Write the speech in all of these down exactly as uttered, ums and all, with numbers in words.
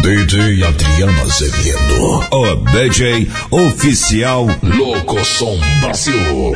D J Adriano Azevedo, o D J oficial Louco Som Brasil.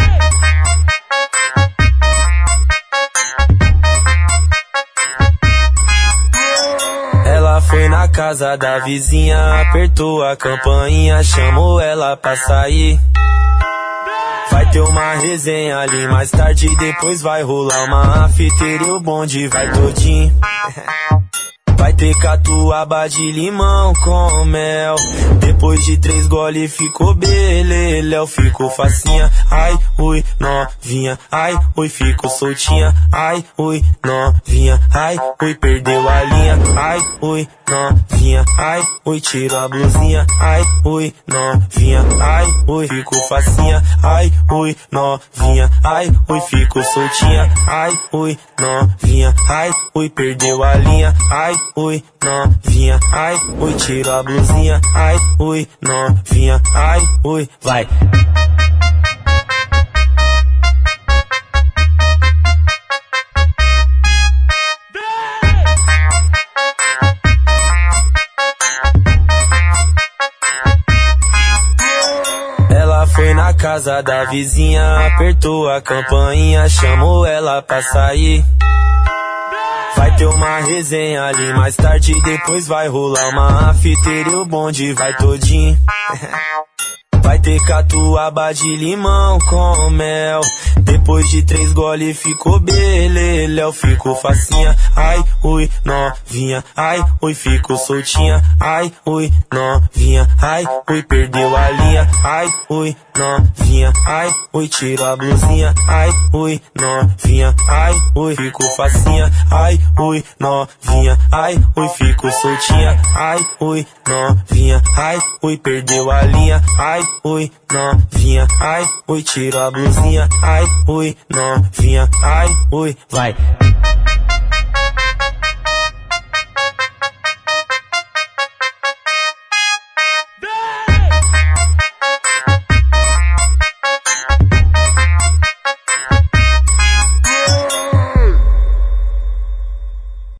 Ela foi na casa da vizinha, apertou a campainha, chamou ela pra sair. Vai ter uma resenha ali mais tarde, depois vai rolar uma after e o bonde vai todinho. Vai ter catuaba de limão com mel. Depois de três gole ficou beleléu, ficou facinha. Ai, ui, novinha, ai, ui, ficou soltinha. Ai, ui, novinha, ai, ui, perdeu a linha. Ai, ui, novinha, ai, ui, tirou a blusinha. Ai, ui, novinha, ai, ui, ficou facinha. Ai, ui, novinha, ai, ui, ficou soltinha. Ai, ui, novinha, ai, ui, perdeu a linha. Ai, ui, novinha, ai, ui, tirou a blusinha. Ai, ui, novinha, ai, ui, vai. Ela foi na casa da vizinha, apertou a campainha, chamou ela pra sair. Vai ter uma resenha ali mais tarde, depois vai rolar uma after e o bonde vai todinho. Vai ter catuaba de limão com mel. Depois de três gole ficou beleléu, ficou facinha. Ai, ui, novinha, ai, ui, ficou soltinha. Ai, ui, novinha, ai, ui, perdeu a linha. Ai, ui, novinha, ai, ui, tirou a blusinha. Ai, ui, novinha, ai, ui, ficou facinha. Ai, ui, novinha, ai, ui, ficou soltinha. Ai, ui, novinha, ai, ui, perdeu a linha. Ai, ui, novinha, ai, ui, tirou a blusinha. Ai, ui, novinha, ai, ui, vai.